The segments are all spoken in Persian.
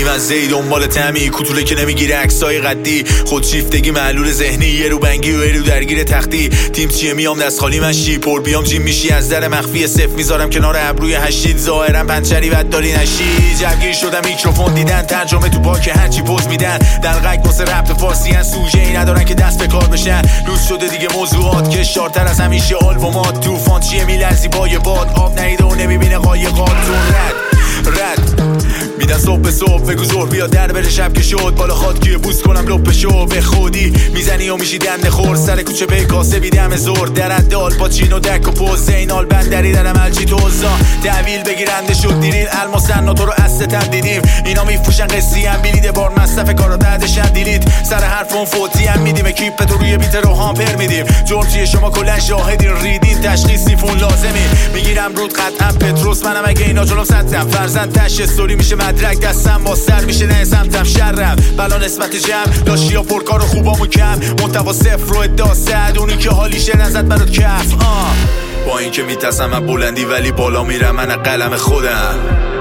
بیمزه‌ای دنبال طعمی، کوتوله که نمیگیره عکسای قدی، خودشیفتگی معلول ذهنی، یه رو بنگی و یه رو درگیر تختی. تیم چیه میام دست خالی مشی، پر بیام جیم میشی از در مخفی صف میذارم کنار ابروی هشید، ظاهرا پنچری بد داری نشی. جوگیر شدم میکروفون دیدن، ترجمه تو باک هرچی پوز میدن، دلقک واسه رپ فارسی ان، سوژه ای ندارن که دست به کار بشن. روز شده دیگه موضوعات کشدارتر از همیشه، آلبومات طوفان چیه میلرزی با یه باد، آب نیده و نمیبینه قایقات رد میدن صبح به صبح، بگو ظهر بیا در بره شب که شد، بالا خاد کیه بوس کنم لپ شو، به خودی میزنی و میشی دنده خور، سر کوچه به کاسه بیدم زور، درد آلپاچین و دک و پوز، زینال بندری در عملچی توزا، تحویل بگیرنده شد دیرین الماسن تو رو استتم دیدیم، اینا میفوشن قصی هم بیلیده بار مصرف کارا دردشن دیلید، سر حرفون فوتی هم میدیم، کیپ تو روی بیت رو هامپر میدیم، جرم چیه شما کلن شاهدین، ریدین تشخیص سیفون لازمی، میگیرم رود قطعا پتروس، منم اگه اینا جلوم سطرم، فرزند تش استوری میشه مدرک، دستم با سر میشه نه سمتم شرم، بلا نسبت جمع لاشی ها پرکار و خوبامو کم، محتوا صفر رو ادعا صد، اونی که حالیشه نزد برات کف. با این که میترسم من بلندی ولی بالا میرم، من قلم خودم،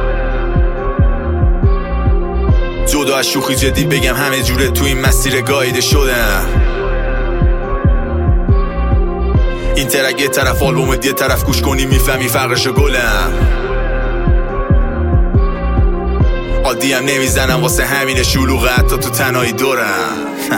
جدا از شوخی جدی بگم همه جوره تو این مسیر گاییده شدم. این ترک یه طرف آلبومت یه طرف گوش کنی میفهمی فرقشو گلم، عادی هم نمیزنم واسه همین شلوغه حتی تو تنهایی دورم.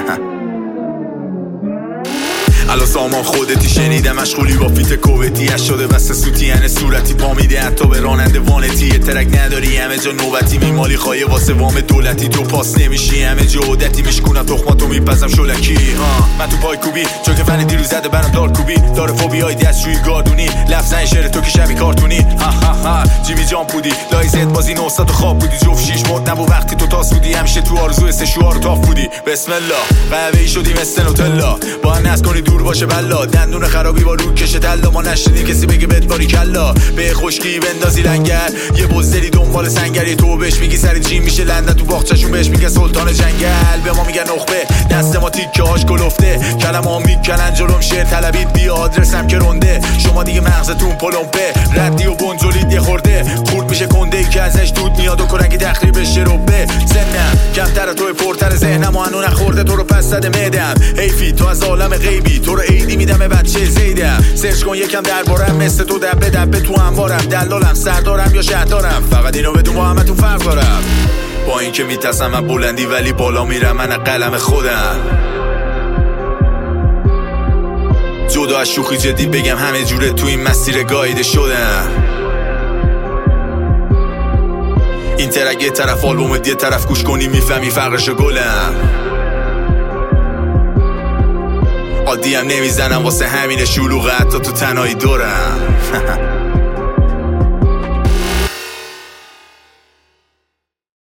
الان سامان خودتی شنیدم مشغولی با فیت کوبتی، اش شده بسته سوتین صورتی پا میده حتی به راننده وانتی، یه ترک نداری همه جا نوبتی، میمالی خواهی واسه وام دولتی، تو پاس نمیشی همه جا عادتی، میشکونم تخماتو میپزم شلکی. من تو پای کوبی چون که فن دیروز زده برام دار کوبی، داره فوبیای دستشویی گاردونی، لفظن شعر تو که شبی کارتونی، ها ها ها جیمی جان بودی لایزت بازی نوستاد خواب بودی، جفت شیش مد نبو وقتی تو تاس بودی، همیشه تو آرزو سشوار تاف بودی، بسم الله قهوه‌ای شدی مثل نوتلا، با هم ناز کنی دور باشه بلا، دندون خرابی با رو کشه دلا، ما نشنیدیم کسی بگه بهت باری کلا، به خشکی بندازی لنگر، یه بزدلی دنبال سنگری، تو بهش میگی سر جیم میشه لندن، تو باغچه‌شون بهش میگه سلطان جنگل، به ما میگن نخبه دست ما تیکه هاش کلفته، کلمه‌ها میکنن جلوم شعر طلبید بیا آدرسم که رنده، شما دیگه مغزتون پلمپه، ردی و بنجلید یه خورده، خورد میشه کنده ای که ازش دود میاد و کرنگی تخریبش ربه، سنم کمتر توی پرتر ذهنم و هنو نخورده تو رو پس زده معدم، حیفی تو از عالم غیبی، تو رو عیدی میدم به بچه زیدم، سرچ کن یکم دربارم مثل تو دبه دبه تو انبارم، دلالم سردارم یا شهردارم، فقط اینو بدون با همه تو فرق دارم. با این که میترسم من بلندی ولی بالا میرم، من قلم خودم، جدا از شوخی جدی بگم همه جوره تو این مسیر گاییده شدم. این ترک یه طرف آلبومت یه طرف گوش کنی میفهمی فرقشو گلم، عادی هم نمیزنم واسه همین شلوغه حتی تو تنهایی دورم.